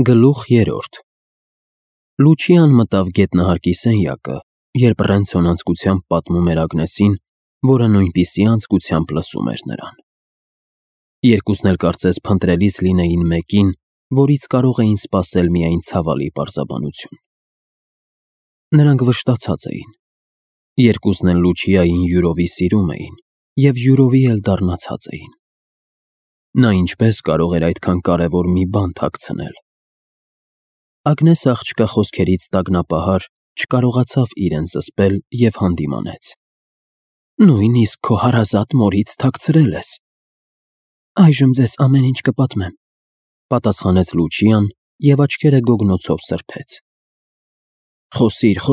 Գլուխ 3 Լուչիան մտավ գետնահարկի սենյակը, երբ Ռենցոն անձկությամբ պատմում էր Ագնեսին, որը նույնպիսի անձկությամբ լսում էր նրան։ Երկուսն էլ կարծես փնտրելիս լինեին մեկին, որից կարող էին սպասել միայն ցավալի պարզաբանություն։ Նրանք վշտացած էին։ Երկուսն էլ Լուչիային յուրովի սիրում էին և յուրովի էլ դառնացած էին։ Նա ինչպես կարող էր այդքան կարևոր մի բան թաքցնել։ Ագնեսը աղջկա խոսքերից տագնապահար չկարողացավ իրեն զսպել և հանդիմանեց. Նույնիսկ քո հարազատ մորից թաքցրել ես։ Այժմ ձեզ ամեն ինչ կպատմեմ, պատասխանեց Լուչիան և աչքերը գոգնոցով սրբեց։ Խոսիր,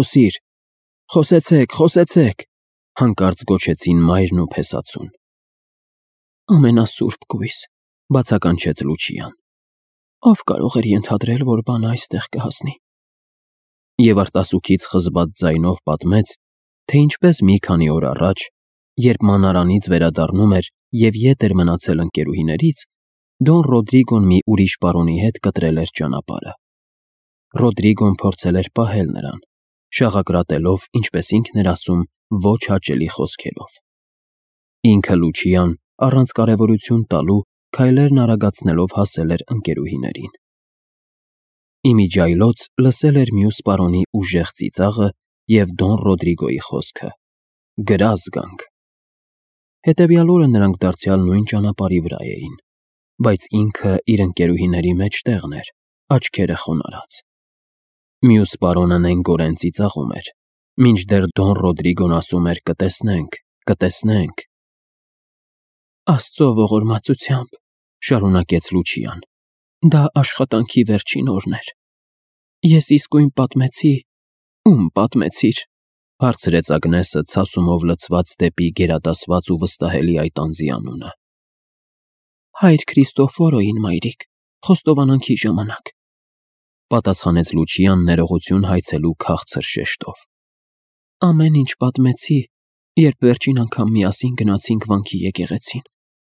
խոսեցեք, հանկարծ գոչեցին մայրն ու փեսացուն։ Ամենասուրբ գույս, բացականչեց Լուչիան։ Ով կարող էր ենթադրել, որ բանը այստեղ կհասնի։ Եվ արտասուքից խզված ձայնով պատմեց, թե ինչպես մի քանի օր առաջ, երբ մանարանից վերադառնում էր և ետ էր մնացել ընկերուհիներից, Դոն Ռոդրիգոն մի ուրիշ պարոնի հետ կտրել էր ճանապարհը։ Ռոդրիգոն փորձել էր պահել նրան, շաղակրատելով, ինչպես ինքն էր ասում, ոչ հաճելի խոսքերով։ Ինքը Լուչիան, առանց կարևորություն տալու, քայլերն արագացնելով հասել էր ընկերուհիներին։ Իմիջիայլոց լսել էր մյուս պարոնի ուժեղ ծիծաղը և Դոն Ռոդրիգոյի խոսքը. «Գրազ գանք»։ Հետևյալ օրը նրանք դարձյալ նույն ճանապարհի վրա էին, բայց ինքը իր ընկերուհիների մեջտեղն էր, աչքերը խոնարհած։ Մյուս պարոնը նենգորեն ծիծաղում էր, մինչդեռ Դոն Ռոդրիգոն ասում էր. «Կտեսնենք»։ Աստծո ողորմածությամբ, շարունակեց Լուչիան, դա աշխատանքի վերջին օրն էր։ Ես իսկույն պատմեցի, ում պատմեցիր, հարցրեց Ագնեսը ցասումով լցված դեպի գերադասված ու վստահելի այդ անձի անունը։ Հայր Քրիստոֆորոյին, մայրիկ, խոստովանանքի ժամանակ, պատասխանեց Լուչիան ներողություն հայցելու քաղցր շեշտով։ Ամեն ինչ պատմեցի, երբ վերջին անգամ միասին գնացինք վանքի եկեղեցին։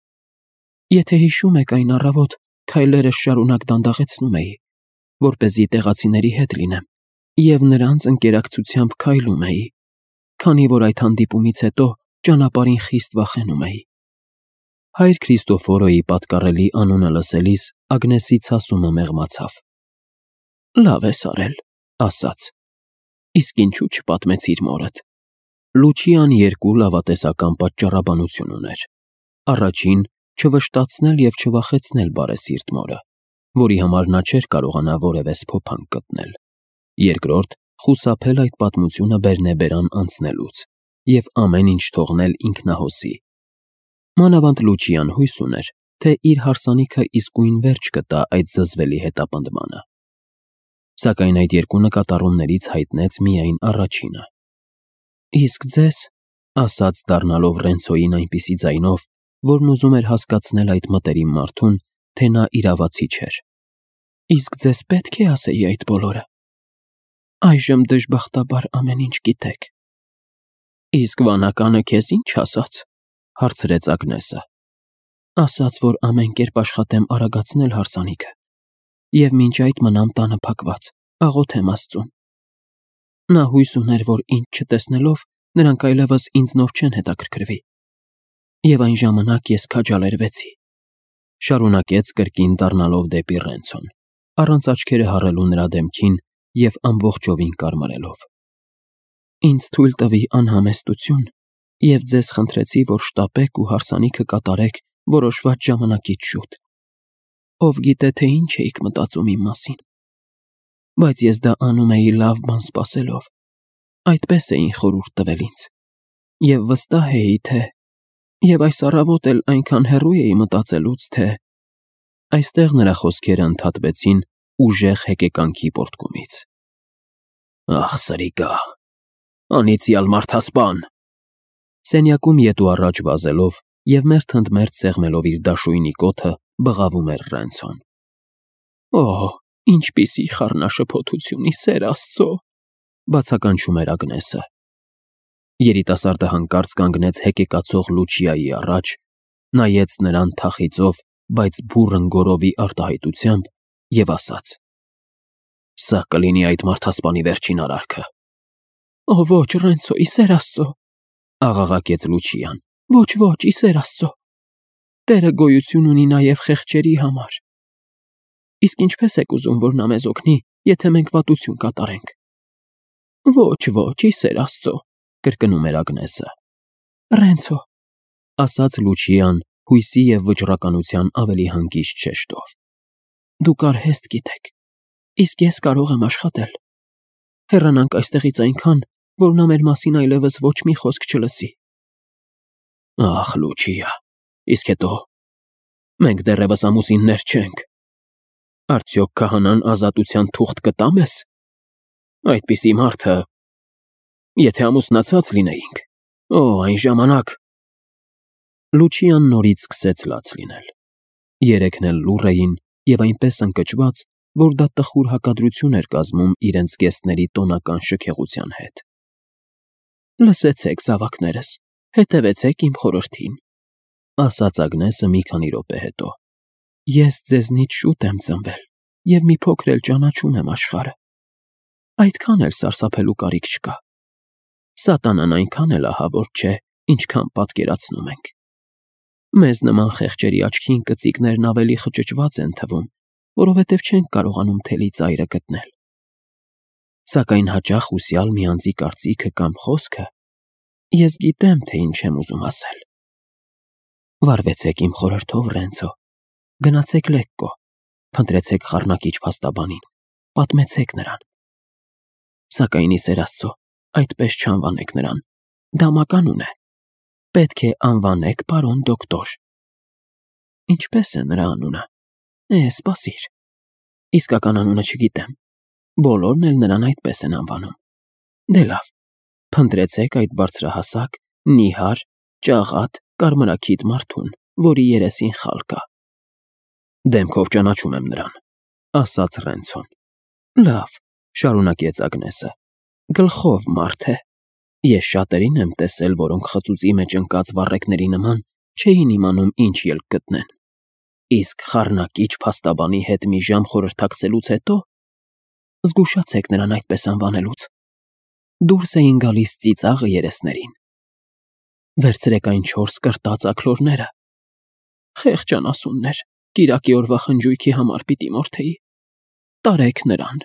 Եթե հիշում եք այն առավոտ, քայլերս շարունակ դանդաղեցնում էի, որպեսզի տեղացիների հետ լինեմ, և նրանց ընկերակցությամբ քայլում էի, քանի որ այդ հանդիպումից հետո ճանապարհին խիստ վախենում էի։ Հայր Քրիստոֆորոյի պատկառելի անունը լսելիս Ագնեսի ցասումը մեղմացավ։ Լավ ես արել, ասաց։ Իսկ ինչու չպատմեցիր մորդ։ Լուչիան երկու լավատեսական պատճառաբանություն ուներ։ Առաջին՝ չվշտացնել և չվախեցնել բարեսիրտ մորը, որի համար նա չէր կարողանա որևէ սփոփանք գտնել։ Երկրորդ՝ խուսափել այդ պատմությունը բերնեբերան անցնելուց և ամեն ինչ թողնել ինքնահոսի։ Մանավանդ Լուչիան հույս ուներ, թե իր հարսանիքը իսկույն վերջ կտա այդ զզվելի հետապնդմանը։ Սակայն այդ երկու նկատառումներից հայտնեց միայն առաջինը։ Իսկ ձեզ, ասաց դառնալով Ռենցոյին այնպիսի ձայնով, որն ուզում էր հասկացնել այդ մտերիմ մարդուն, թե նա իրավացի չէր։ Իսկ ձեզ պետք է ասեի այդ բոլորը։ Այժմ դժբախտաբար ամեն ինչ գիտեք։ Իսկ վանականը քեզ ինչ ասաց, հարցրեց Ագնեսը։ Ասաց, որ ամեն կերպ աշխատեմ արագացնել հարսանիքը և մինչ այդ մնամ տանը փակված, աղոթեմ Աստծուն։ Նա հույս ուներ, որ ինձ չտեսնելով նրանք այլևս ինձնով չեն հետաքրքրվի։ Եվ այն ժամանակ ես քաջալերվեցի, շարունակեց կրկին դառնալով դեպի Ռենցոն, առանց աչքերը հառելու նրա դեմքին և ամբողջովին կարմարելով։ Ինձ թույլ տվի անհամեստություն և ձեզ խնդրեցի, որ շտապեք ու հարսանիքը կատարեք որոշված ժամանակից շուտ։ Ով գիտե, թե ինչ էիք մտածում իմ մասին։ Բայց ես դա անում էի լավ բան սպասելով, այդպես էին խորհուրդ տվել ինձ։ Եվ վստահ էի, թե… Եվ այս առավոտ էլ այնքան հեռու էի մտածելուց, թե… Այստեղ նրա խոսքերը ընդհատվեցին ուժեղ հեկեկանքի պոռթկումից։ Ախ, սրիկա, անիծյալ մարդասպան… Սենյակում ետ ու առաջ վազելով և մերթ ընդ մերթ սեղմելով իր դաշույնի կոթը բղավում էր Ռենցոն։ Օհ, ինչպիսի խառնաշփոթություն, ի սեր Աստծո, բացականչում էր Ագնեսը։ Երիտասարդը հանկարծ կանգնեց հեկեկացող Լուչիայի առաջ, նայեց նրան թախիծով, բայց բուռն գոռովի արտահայտությամբ և ասաց. Սա կլինի այդ մարդասպանի վերջին արարքը։ Օ ոչ, Ռենցո, ի սեր Աստծո, աղաղակեց Լուչիան։ ոչ, ի սեր Աստծո։ Տերը գոյություն ունի նաև խեղճերի համար։ Իսկ ինչպես եք ուզում, որ նա մեզ օգնի, եթե մենք վատություն կատարենք։ Ոչ, ի սեր Աստծո, կրկնում էր Ագնեսը։ Ռենցո, ասաց Լուչիան հույսի և վճռականության ավելի հանգիստ շեշտով։ Դուք արհեստ գիտեք, իսկ ես կարող եմ աշխատել։ Հեռանանք այստեղից այնքան, որ նա մեր մասին այլևս ոչ մի խոսք չլսի։ Ախ, Լուչիա, իսկ հետո մենք դեռևս ամուսիններ չենք։ Արդյոք քահանան ազատության թուղթ կտա մեզ։ Այդպիսի մարդը, եթե ամուսնացած լինեինք, այն ժամանակ… Լուչիան նորից սկսեց լաց լինել։ Երեքն էլ լուռ էին և այնպես ընկճված, որ դա տխուր հակադրություն էր կազմում իրենց գեստների տոնական շքեղության հետ։ Լսեցեք, զավակներս, հետևեցեք իմ խորհրդին, ասաց Ագնեսը մի քանի րոպե հետո։ Ես ձեզնից շուտ եմ ծնվել և մի փոքր էլ ճանաչում եմ աշխարհը։ Այդքան էլ սարսափելու կարիք չկա։ Սատանան այնքան էլ ահավոր չէ, ինչքան պատկերացնում ենք։ Մեզ նման խեղճերի աչքին կծիկներն ավելի խճճված են թվում, որովհետև չենք կարողանում թելի ծայրը գտնել։ Սակայն հաճախ հուսյալ մի անձի կարծիքը կամ խոսքը… Ես գիտեմ, թե ինչ եմ ուզում ասել։ Վարվեցեք իմ խորհրդով, Ռենցո, գնացեք Լեկկո, փնտրեցեք խառնակիչ փաստաբանին, պատմեցեք նրան։ Սակայն ի սեր Աստծո, այդպես չանվանեք նրան, դա մականուն է։ Պետք է անվանեք պարոն դոկտոր։ Ինչպես է նրա անունը։ Սպասիր։ Իսկական անունը չգիտեմ։ Բոլորն էլ նրան այդպես են անվանում։ Դե լավ, փնտրեցեք այդ բարձրահասակ, նիհար, ճաղատ, կարմրաքիթ մարդուն, որի երեսին խալ կա։ Դեմքով ճանաչում եմ նրան, ասաց Ռենցոն։ Լավ, շարունակեց Ագնեսը, գլխով մարդ է։ Ես շատերին եմ տեսել, որոնք խծուծի մեջ ընկած վառեկների նման չէին իմանում ինչ ելք գտնեն։ Իսկ խառնակիչ փաստաբանի հետ մի ժամ խորհրդակցելուց հետո… Զգուշացեք նրան այդպես անվանելուց։ Դուրս էին գալիս ծիծաղը երեսներին։ Վերցրեք այն 4 կրտած աքլորները։ Խեղճ անասուններ, կիրակի օրվա խնջույքի համար պիտի մորթեի։ Տարեք նրան։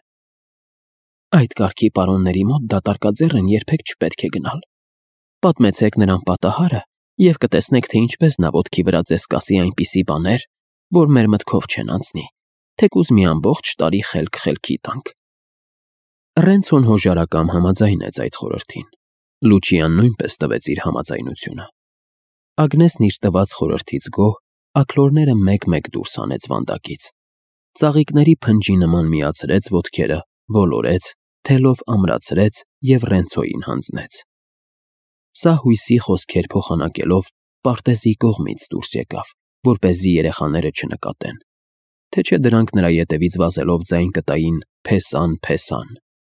Այդ կարգի պարոնների մոտ դատարկաձեռ են երբեք չպետք է գնալ։ Պատմեցեք նրան պատահարը և կտեսնեք, թե ինչպես նա ոտքի վրա ձեզ կասի այնպիսի բաներ, որ մեր մտքով չեն անցնի, թեկուզ մի ամբողջ տարի խելք խելքի տանք։ Ռենցոն հոժարակամ համաձայնեց այդ խորհրդին։ Լուչիան նույնպես տվեց իր համաձայնությունը։ Ագնեսն իր տված խորհրդից գոհ աքլորները մեկ-մեկ դուրս հանեց վանդակից։ Ծաղիկների փնջի նման միացրեց ոտքերը, ոլորեց, թելով ամրացրեց և Ռենցոյին հանձնեց։ Սա հույսի խոսքեր փոխանակելով պարտեզի կողմից դուրս եկավ, որպեսզի երեխաները չնկատեն, թե չէ դրանք նրա ետևից վազելով ձայն կտային «փեսան, փեսան»։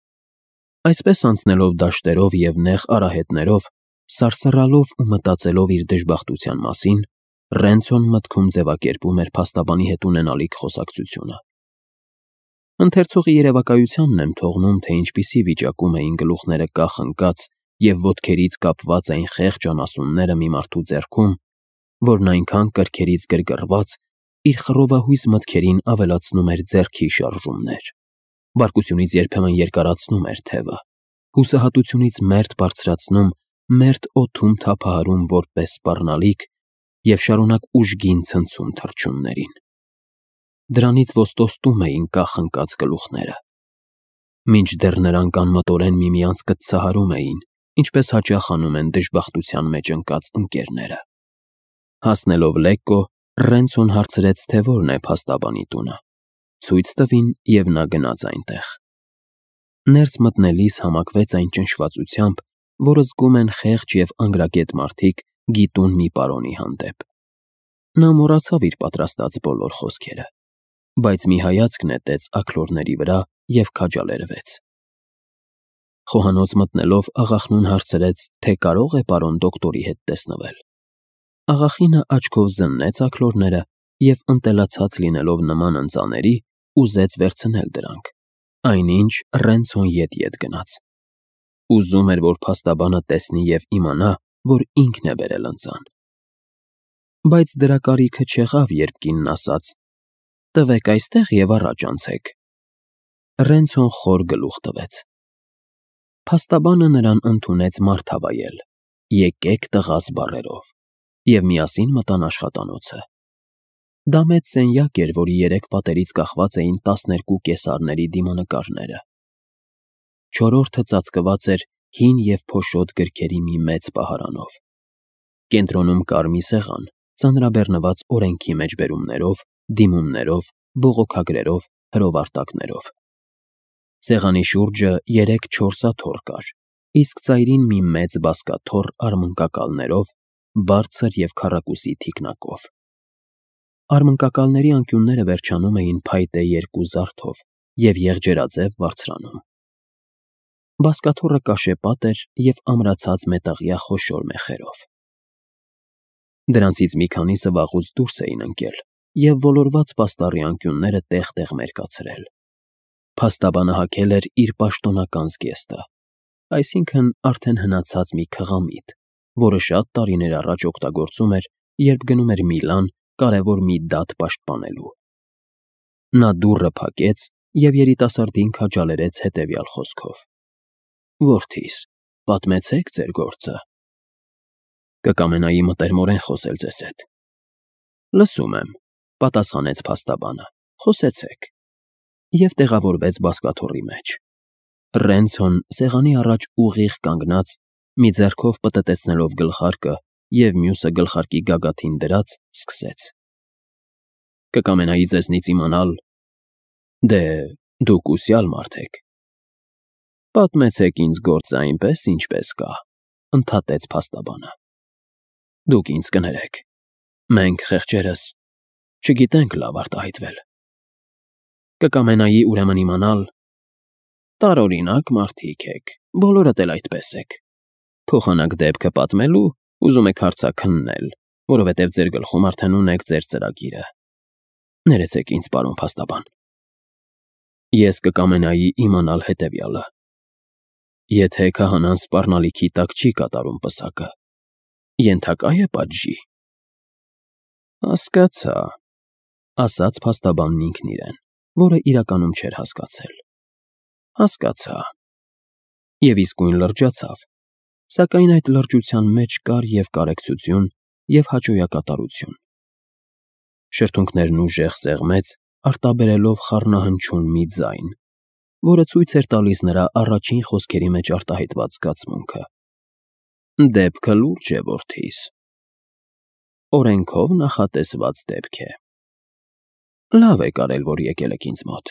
Այսպես անցնելով դաշտերով և նեղ արահետներով, սարսռալով ու մտածելով իր դժբախտության մասին, Ռենցոն մտքում ձևակերպում էր փաստաբանի հետ ունենալիք խոսակցությունը։ Ընթերցողի երևակայությանն եմ թողնում, թե ինչպիսի վիճակում էին գլուխները կախ ընկած և ոտքերից կապված այն խեղճ անասունները մի մարդու ձեռքում, որն այնքան կրքերից գրգռված իր խռովահույս մտքերին ավելացնում էր ձեռքի շարժումներ, բարկությունից երբեմն երկարացնում էր թևը, հուսահատությունից մերթ բարձրացնում, մերթ օդում թափահարում որպես սպառնալիք և շարունակ ուժգին ցնցում թռչուններին։ Դրանից ոստոստում էին կախ ընկած գլուխները, մինչդեռ նրանք անմտորեն միմյանց կծահարում էին, ինչպես հաճախ անում են դժբախտության մեջ ընկած ընկերները։ Հասնելով Լեկկո, Ռենցոն հարցրեց, թե որն է փաստաբանի տունը։ Ցույց տվին, և նա գնաց այնտեղ։ Ներս մտնելիս համակվեց այն ճնշվածությամբ, որը զգում են խեղճ և անգրագետ մարդիկ գիտուն մի պարոնի հանդեպ։ Նա մոռացավ իր պատրաստած բոլոր խոսքերը, բայց մի հայացք նետեց աքլորների վրա և քաջալերվեց։ Խոհանոց մտնելով աղախնուն հարցրեց, թե կարող է պարոն դոկտորի հետ տեսնվել։ Աղախինը աչքով զննեց աքլորները և, ընտելացած լինելով նման ընծաների, ուզեց վերցնել դրանք, Այնինչ Ռենցոն ետ գնաց։ Ուզում էր, որ փաստաբանը տեսնի և իմանա, որ ինքն է բերել ընծան։ Բայց դրա կարիքը չեղավ, երբ կինն ասաց. «Տվեք այստեղ և առաջ անցեք»։ Ռենցոն խոր գլուխ տվեց։ Փաստաբանը նրան ընդունեց մարդ հավայել. «Եկեք տղաս» բառերով, և միասին մտան աշխատանոցը։ Դա մեծ սենյակ էր, որի 3 պատերից կախված էին 12 կեսարների դիմանկարները։ Չորրորդը ծածկված էր հին և փոշոտ գրքերի մի մեծ պահարանով։ Կենտրոնում կար մի սեղան, ծանրաբեռնված օրենքի մեջբերումներով, դիմումներով, բողոքագրերով, հրովարտակներով։ Սեղանի շուրջը 3-4 աթոռ կար, իսկ ծայրին մի մեծ բազկաթոռ արմունկակալներով, բարձր և քառակուսի թիկնակով։ Արմունկակալների անկյունները վերջանում էին փայտե 2 զարդով և եղջերաձև բարձրանում։ Բազկաթոռը կաշեպատ էր և ամրացած մետաղյա խոշոր մեխերով։ Դրանցից մի քանիսը վաղուց դուրս էին ընկել և ոլորված պաստառի անկյունները տեղ-տեղ մերկացրել։ Փաստաբանը հագել էր իր պաշտոնական զգեստը, այսինքն՝ արդեն հնացած մի քղամիտ, որը շատ տարիներ առաջ օգտագործում էր, երբ գնում էր Միլան կարևոր մի դատ պաշտպանելու։ Նա դուռը փակեց և երիտասարդին քաջալերեց հետևյալ խոսքով. «Որդիս, պատմեցեք ձեր գործը»։ «Կկամենայի մտերմորեն խոսել ձեզ հետ»։ «Լսում եմ», պատասխանեց փաստաբանը, «խոսեցեք»։ Եվ տեղավորվեց բազկաթոռի մեջ։ Ռենցոն սեղանի առաջ ուղիղ կանգնած, մի ձեռքով պտտեցնելով գլխարկը և մյուսը գլխարկի գագաթին դրած, սկսեց. «Կկամենայի ձեզնից իմանալ… Դե, դուք ուսյալ մարդ եք»։ «Պատմեցեք ինձ գործը այնպես, ինչպես կա», ընդհատեց փաստաբանը։ «Դուք ինձ կներեք։ Մենք, խեղճերս, չգիտենք լավ արտահայտվել։ Կկամենայի ուրեմն իմանալ… Տարօրինակ մարդիկ եք, բոլորդ էլ այդպես եք։ Փոխանակ դեպքը պատմելու ուզում եք հարցաքննել, որովհետև ձեր գլխում արդեն ունեք ձեր ծրագիրը։ Ներեցեք ինձ, պարոն փաստաբան։ Ես կկամենայի իմանալ հետևյալը. եթե քահանան սպառնալիքի տակ չի կատարում պսակը, ենթակա՞ է պատժի»։ «Հասկացա», ասաց փաստաբանն ինքն իրեն, որը իրականում չէր հասկացել։ «Հասկացա»։ Եվ իսկույն լրջացավ, սակայն այդ լրջության մեջ կար և կարեկցություն, և հաճոյակատարություն։ Շրթունքներն ուժեղ սեղմեց, արտաբերելով խառնահնչյուն մի ձայն, որը ցույց էր տալիս նրա առաջին խոսքերի մեջ արտահայտված զգացմունքը։ «Դեպքը լուրջ է, որդիս։ Օրենքով նախատեսված դեպք է։ Լավ եք արել, որ եկել եք ինձ մոտ։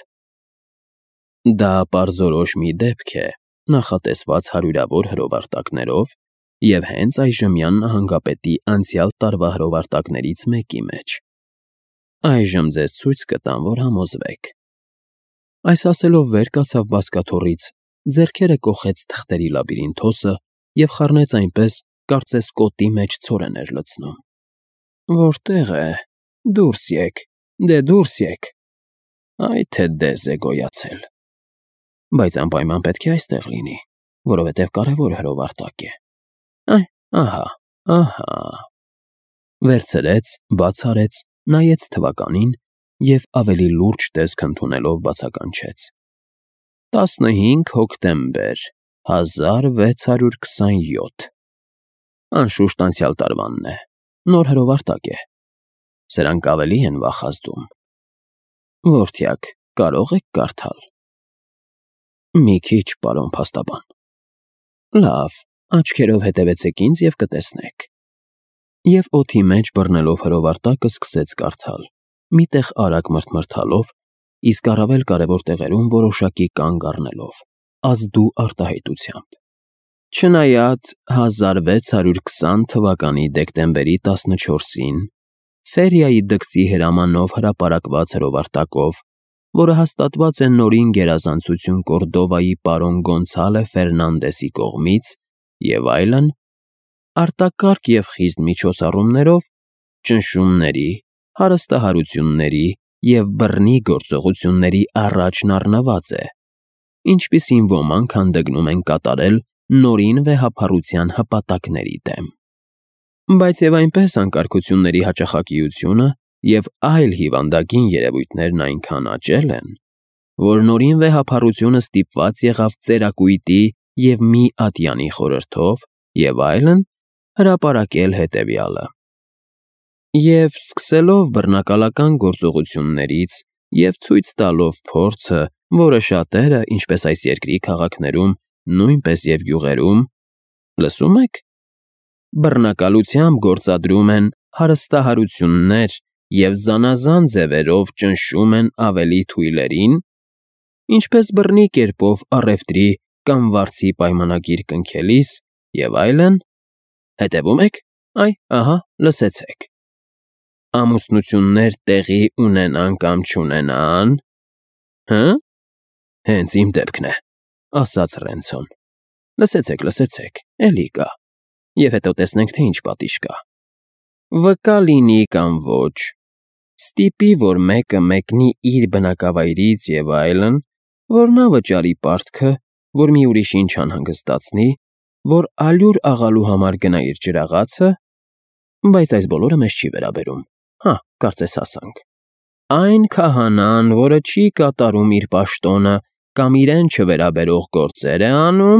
Դա պարզորոշ մի դեպք է, նախատեսված հարյուրավոր հրովարտակներով և հենց այժմյան նահանգապետի անցյալ տարվա հրովարտակներից մեկի մեջ։ Այժմ ձեզ ցույց կտամ, որ համոզվեք»։ Այս ասելով վեր կացավ բազկաթոռից, ձեռքերը կոխեց թղթերի լաբիրինթոսը և խառնեց այնպես, կարծես կոտի մեջ ցորեն էր լցնում։ «Որտե՞ղ է։ Դուրս եկ, դե դուրս եկ։ Այ թե դեզ է գոյացել։ Բայց անպայման պետք է այստեղ լինի, որովհետև կարևոր հրովարտակ է։ Ահա, ահա»։ Վերցրեց, բաց արեց, նայեց թվականին և ավելի լուրջ տեսք ընդունելով բացականչեց. 15 հոկտեմբեր 1627։ Անշուշտ անցյալ տարվանն է, նոր հրովարտակ է։ Սրանք ավելի են վախազդում։ Որդյակ, կարո՞ղ եք կարդալ։ Մի քիչ, պարոն փաստաբան։ Լավ, աչքերով հետևեցեք ինձ և կտեսնեք։ Եվ օդի մեջ բռնելով հրովարտակը սկսեց կարդալ, մի տեղ արագ մրթմրթալով, իսկ առավել կարևոր տեղերում որոշակի կանգ առնելով, ազդու արտահայտությամբ։ Չնայած 1620 թվականի դեկտեմբերի 14-ին Ֆերիայի դքսի հրամանով հրապարակված հրովարտակով, որը հաստատված է նորին գերազանցություն Կորդովայի պարոն Գոնցալե Ֆերնանդեսի կողմից և այլն, արտակարգ և խիստ միջոցառումներով, ճնշումների, հարստահարությունների և բռնի գործողությունների առաջն առնված է ինչպիսին ոմանք հանդգնում են կատարել նորին վեհափառության հպատակների դեմ։ Բայց եւ այնպես անկարգությունների հաճախակիությունը եւ այլ հիվանդագին երևույթներն այնքան աճել են, որ նորին վեհափառությունը ստիպված եղավ ծերակույտի եւ մի ատյանի խորհրդով եւ այլն հրապարակել հետեւյալը. Եվ սկսելով բռնակալական գործողություններից եւ ցույց տալով փորձը, որը շատերը, ինչպես այս երկրի քաղաքներում, նույնպես եւ գյուղերում, լսում եք, բռնակալությամբ գործադրում են հարստահարություններ եւ զանազան ձևերով ճնշում են ավելի թույլերին, ինչպես բռնի կերպով առևտրի կամ վարձի պայմանագիր կնքելիս եւ այլն, հետևում եք, այ, ահա, լսեցեք։ Ամուսնություններ տեղի ունենան կամ չունենան, հենց իմ դեպքն է, ասաց Ռենցոն։ Լսեցեք, էլի կա, եւ հետո տեսնենք, թե ինչ պատիժ կա։ Վկա լինի կամ ոչ, ստիպի, որ մեկը մեկնի իր բնակավայրից եւ այլն, որ նա վճարի պարտքը, որ մի ուրիշին չանհանգստացնի, որ ալյուր աղալու համար գնա իր ջրաղացը, բայց այս բոլորը մեզ չի վերաբերում։ Կարծես հասանք։ Այն քահանան, որը չի կատարում իր պաշտոնը կամ իրեն չվերաբերող գործեր է անում,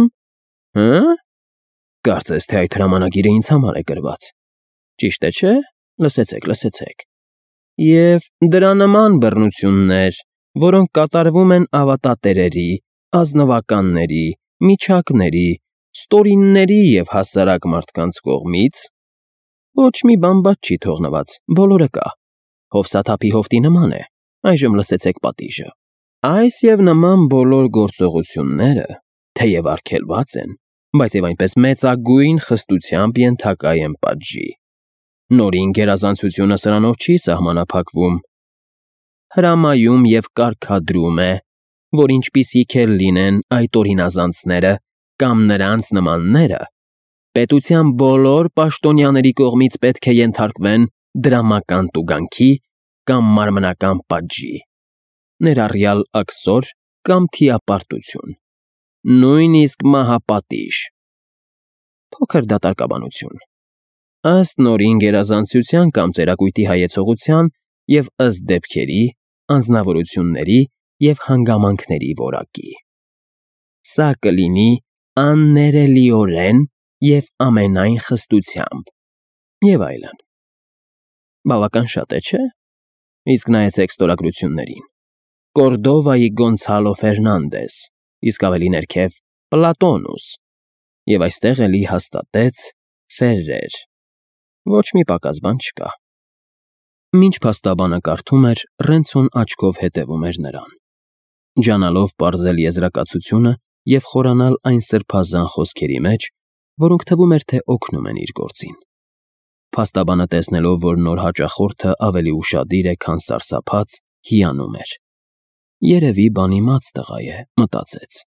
կարծես թե այդ հրամանագիրը ինձ համար է գրված։ Ճիշտ է, չէ՞։ Լսեցեք։ Եվ դրա նման բռնություններ, որոնք կատարվում են ավատատերերի, ազնվականների, միջակների, ստորինների եւ հասարակ մարդկանց կողմից, ոչ մի բան բաց չի թողնված, բոլորը կա։ Հովսաթափի հովտի նման է, այժմ լսեցեք պատիժը։ Այս եւ նման բոլոր գործողությունները, թեև արգելված են, բայց եւ այնպես մեծագույն խստությամբ ենթակա են պատժի։ Նորին գերազանցությունը սրանով չի սահմանափակվում։ Հրամայում եւ կարգադրում է, որ ինչպիսիք էլ լինեն այդ օրինազանցները կամ նրանց նմանները, պետության բոլոր պաշտոնյաների կողմից պետք է ենթարկվեն դրամական տուգանքի կամ մարմնական պատժի, ներառյալ աքսոր կամ թիապարտություն, նույնիսկ մահապատիժ։ Փոքր դատարկաբանություն։ Ըստ նորին գերազանցության կամ ծերակույտի հայեցողության եւ ըստ դեպքերի, անձնավորությունների եւ հանգամանքների որակի։ Սա կլինի աններելիորեն եւ ամենայն խստությամբ եւ այլն։ Բավական շատ է, չէ՞։ Իսկ նայեցեք ստորագրություններին։ Կորդովայի Գոնցալո Ֆերնանդես, իսկ ավելի ներքև Պլատոնուս, եւ այստեղ էլի հաստատեց Ֆերրեր։ Ոչ մի պակաս բան չկա։ Մինչ փաստաբանը կարդում էր, Ռենցոն աչքով հետևում էր նրան, ջանալով պարզել եզրակացությունը եւ խորանալ այն սրբազան խոսքերի մեջ, որոնք թվում էր, թե օգնում են իր գործին։ Փաստաբանը տեսնելով, որ նոր հաճախորդը ավելի ուշադիր է, քան սարսափած, հիանում էր։ Երևի բան իմաց տղա է, մտածեց։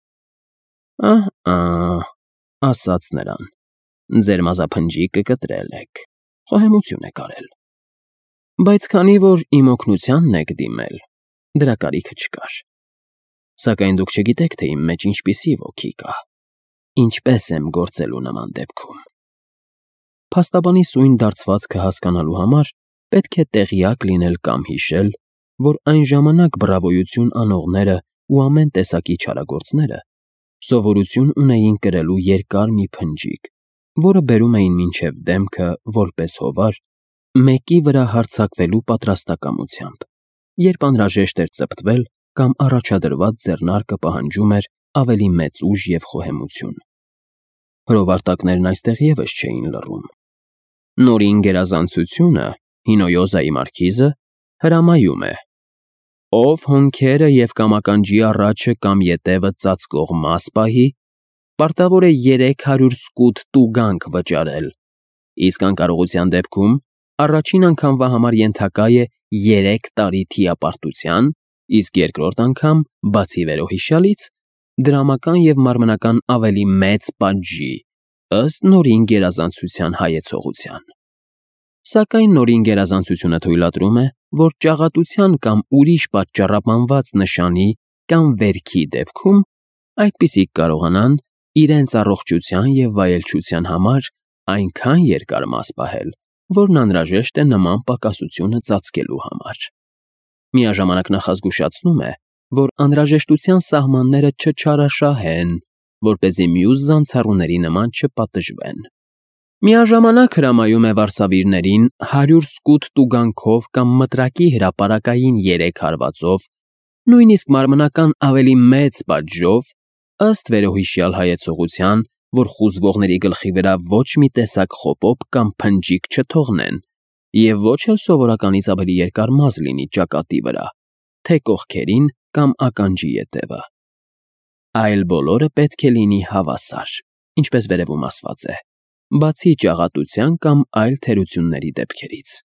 Ասաց նրան, ձեր մազափնջիկը կտրել եք, խոհեմություն եք արել։ Բայց քանի որ իմ օգնությանն եք դիմել, դրա կարիքը չկար։ Սակայն դուք չգիտեք, թե իմ մեջ ինչպիսի ոգի կա, ինչպես եմ գործելու նման դեպքում։ Փաստաբանի սույն դարձվածքը հասկանալու համար պետք է տեղյակ լինել կամ հիշել, որ այն ժամանակ բրավոյություն անողները ու ամեն տեսակի չարագործները սովորություն ունեին կրելու երկար մի փնջիկ, որը բերում էին մինչև դեմքը որպես հովար, մեկի վրա հարձակվելու պատրաստակամությամբ, երբ անհրաժեշտ էր ծպտվել կամ առաջադրված ձեռնարկը պահանջում էր ավելի մեծ ուժ և խոհեմություն։ Հրովարտակներն այստեղ ևս չէին լռում։ Նորին գերազանցությունը, Հինոյոզայի մարքիզը, հրամայում է. ով հոնքերը և կամականջի առաջը կամ ետևը ծածկող մաս պահի, պարտավոր է 300 սկուտ տուգանք վճարել, իսկ անկարողության դեպքում առաջին անգամվա համար ենթակա է 3 տարի թիապարտության, իսկ երկրորդ անգամ, բացի վերոհիշյալից, դրամական և մարմնական ավելի մեծ պատժի, ըստ նորին գերազանցության հայեցողության։ Սակայն նորին գերազանցությունը թույլատրում է, որ ճաղատության կամ ուրիշ պատճառաբանված նշանի կամ վերքի դեպքում այդպիսիք կարողանան իրենց առողջության և վայելչության համար այնքան երկար մաս պահել, որն անհրաժեշտ է նման պակասությունը ծածկելու համար։ Միաժամանակ նա զգուշացնում է, որ անհրաժեշտության սահմանները չչարաշահեն, որպեսզի մյուս զանցառուների նման չպատժվեն։ Միաժամանակ հրամայում է վարսավիրներին 100 սկուտ տուգանքով կամ մտրակի հրապարակային 3 հարվածով, նույնիսկ մարմնական ավելի մեծ պատժով, ըստ վերոհիշյալ հայեցողության, որ խուզվողների գլխի վրա ոչ մի տեսակ խոպոպ կամ փնջիկ չթողնեն և ոչ էլ սովորականից ավելի երկար մազ լինի ճակատի վրա, թե կողքերին կամ ականջի ետևը։ Այլ բոլորը պետք է լինի հավասար, ինչպես վերևում ասված է, բացի ճաղատության կամ այլ թերությունների դեպքերից։